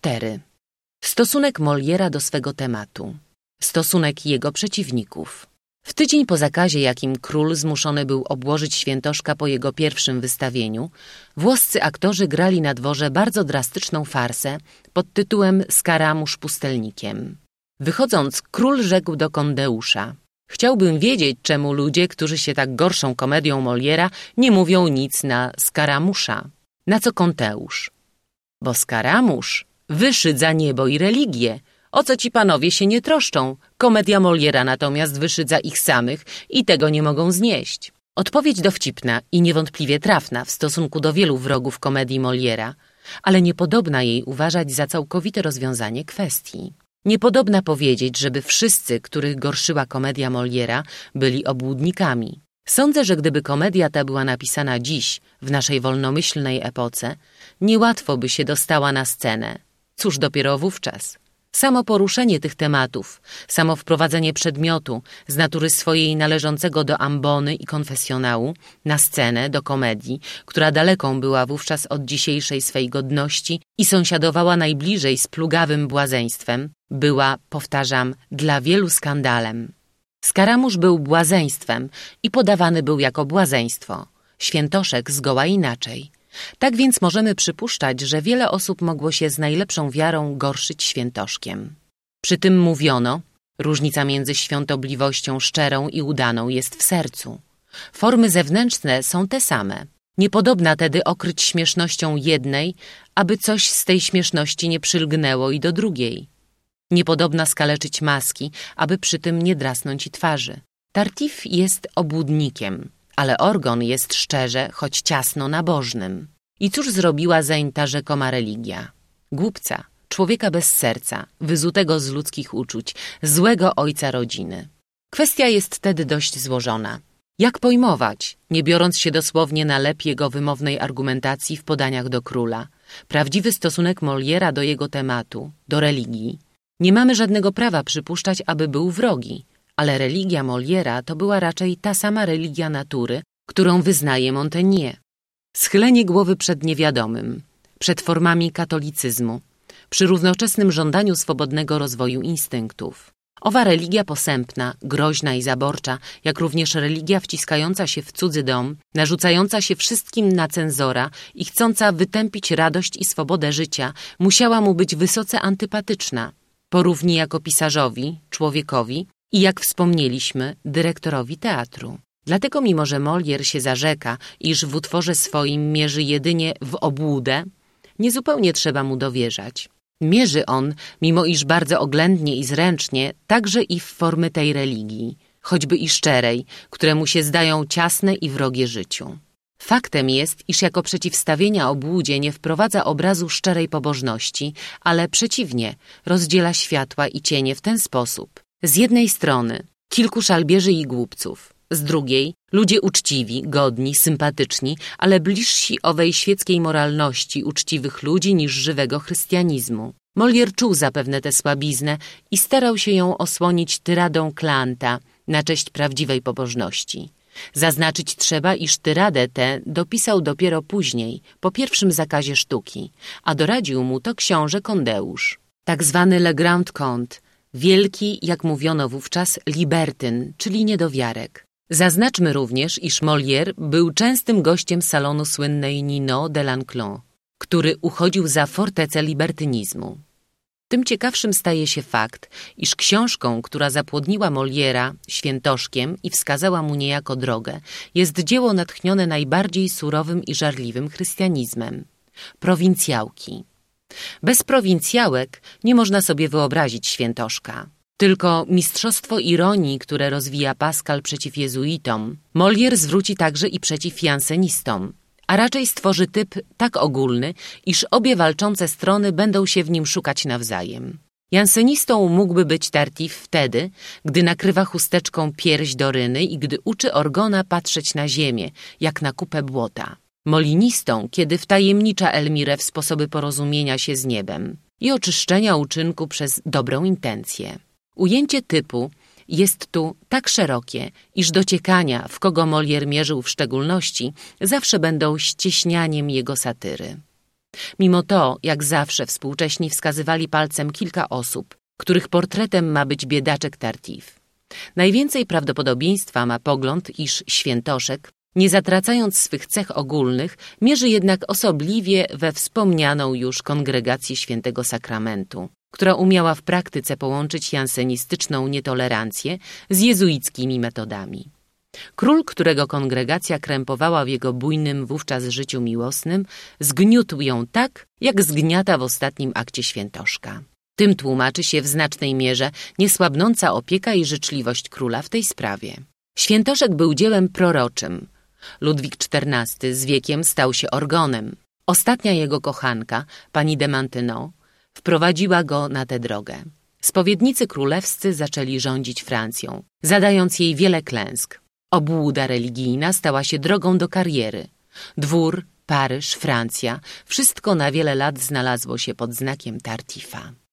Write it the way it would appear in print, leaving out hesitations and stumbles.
4. Stosunek Moliera do swego tematu. Stosunek jego przeciwników. W tydzień po zakazie, jakim król zmuszony był obłożyć Świętoszka po jego pierwszym wystawieniu, włoscy aktorzy grali na dworze bardzo drastyczną farsę pod tytułem Skaramusz pustelnikiem. Wychodząc, król rzekł do Kondeusza: chciałbym wiedzieć, czemu ludzie, którzy się tak gorszą komedią Moliera, nie mówią nic na Skaramusza. Na co Konteusz: bo Skaramusz wyszydza niebo i religię. O co ci panowie się nie troszczą? Komedia Moliera natomiast wyszydza ich samych i tego nie mogą znieść. Odpowiedź dowcipna i niewątpliwie trafna w stosunku do wielu wrogów komedii Moliera, ale niepodobna jej uważać za całkowite rozwiązanie kwestii. Niepodobna powiedzieć, żeby wszyscy, których gorszyła komedia Moliera, byli obłudnikami. Sądzę, że gdyby komedia ta była napisana dziś, w naszej wolnomyślnej epoce, niełatwo by się dostała na scenę. Cóż dopiero wówczas. Samo poruszenie tych tematów, samo wprowadzenie przedmiotu z natury swojej należącego do ambony i konfesjonału na scenę, do komedii, która daleką była wówczas od dzisiejszej swej godności i sąsiadowała najbliżej z plugawym błazeństwem, była, powtarzam, dla wielu skandalem. Skaramusz był błazeństwem i podawany był jako błazeństwo. Świętoszek zgoła inaczej. Tak więc możemy przypuszczać, że wiele osób mogło się z najlepszą wiarą gorszyć Świętoszkiem. Przy tym mówiono, różnica między świątobliwością szczerą i udaną jest w sercu. Formy zewnętrzne są te same. Niepodobna tedy okryć śmiesznością jednej, aby coś z tej śmieszności nie przylgnęło i do drugiej. Niepodobna skaleczyć maski, aby przy tym nie drasnąć i twarzy. Tartif jest obłudnikiem, ale Orgon jest szczerze, choć ciasno nabożnym. I cóż zrobiła zeń ta rzekoma religia? Głupca, człowieka bez serca, wyzutego z ludzkich uczuć, złego ojca rodziny. Kwestia jest tedy dość złożona. Jak pojmować, nie biorąc się dosłownie na lep jego wymownej argumentacji w podaniach do króla, prawdziwy stosunek Moliera do jego tematu, do religii? Nie mamy żadnego prawa przypuszczać, aby był wrogi, ale religia Moliera to była raczej ta sama religia natury, którą wyznaje Montaigne. Schylenie głowy przed niewiadomym, przed formami katolicyzmu, przy równoczesnym żądaniu swobodnego rozwoju instynktów. Owa religia posępna, groźna i zaborcza, jak również religia wciskająca się w cudzy dom, narzucająca się wszystkim na cenzora i chcąca wytępić radość i swobodę życia, musiała mu być wysoce antypatyczna, porówni jako pisarzowi, człowiekowi i, jak wspomnieliśmy, dyrektorowi teatru. Dlatego, mimo że Molière się zarzeka, iż w utworze swoim mierzy jedynie w obłudę, niezupełnie trzeba mu dowierzać. Mierzy on, mimo iż bardzo oględnie i zręcznie, także i w formy tej religii, choćby i szczerej, które mu się zdają ciasne i wrogie życiu. Faktem jest, iż jako przeciwstawienia obłudzie nie wprowadza obrazu szczerej pobożności, ale przeciwnie, rozdziela światła i cienie w ten sposób. Z jednej strony kilku szalbierzy i głupców, z drugiej ludzie uczciwi, godni, sympatyczni, ale bliżsi owej świeckiej moralności uczciwych ludzi niż żywego chrystianizmu. Molière czuł zapewne tę słabiznę i starał się ją osłonić tyradą Klanta na cześć prawdziwej pobożności. Zaznaczyć trzeba, iż tyradę tę dopisał dopiero później, po pierwszym zakazie sztuki, a doradził mu to książę Kondeusz. Tak zwany Le Grand Comte, wielki, jak mówiono wówczas, libertyn, czyli niedowiarek. Zaznaczmy również, iż Molière był częstym gościem salonu słynnej Ninon de l'Anclos, który uchodził za fortecę libertynizmu. Tym ciekawszym staje się fakt, iż książką, która zapłodniła Molièra Świętoszkiem i wskazała mu niejako drogę, jest dzieło natchnione najbardziej surowym i żarliwym chrystianizmem – Prowincjałki. Bez prowincjałek nie można sobie wyobrazić Świętoszka. Tylko mistrzostwo ironii, które rozwija Pascal przeciw jezuitom, Molière zwróci także i przeciw jansenistom, a raczej stworzy typ tak ogólny, iż obie walczące strony będą się w nim szukać nawzajem. Jansenistą mógłby być Tartif wtedy, gdy nakrywa chusteczką pierś Doryny i gdy uczy Orgona patrzeć na ziemię, jak na kupę błota. Molinistą, kiedy wtajemnicza Elmirę w sposoby porozumienia się z niebem i oczyszczenia uczynku przez dobrą intencję. Ujęcie typu jest tu tak szerokie, iż dociekania, w kogo Molière mierzył w szczególności, zawsze będą ścieśnianiem jego satyry. Mimo to, jak zawsze, współcześni wskazywali palcem kilka osób, których portretem ma być biedaczek Tartuffe. Najwięcej prawdopodobieństwa ma pogląd, iż Świętoszek, nie zatracając swych cech ogólnych, mierzy jednak osobliwie we wspomnianą już kongregację Świętego Sakramentu, która umiała w praktyce połączyć jansenistyczną nietolerancję z jezuickimi metodami. Król, którego kongregacja krępowała w jego bujnym wówczas życiu miłosnym, zgniótł ją tak, jak zgniata w ostatnim akcie Świętoszka. Tym tłumaczy się w znacznej mierze niesłabnąca opieka i życzliwość króla w tej sprawie. Świętoszek był dziełem proroczym. Ludwik XIV z wiekiem stał się orgonem. Ostatnia jego kochanka, pani de Maintenon, wprowadziła go na tę drogę. Spowiednicy królewscy zaczęli rządzić Francją, zadając jej wiele klęsk. Obłuda religijna stała się drogą do kariery. Dwór, Paryż, Francja, wszystko na wiele lat znalazło się pod znakiem Tartuffe'a.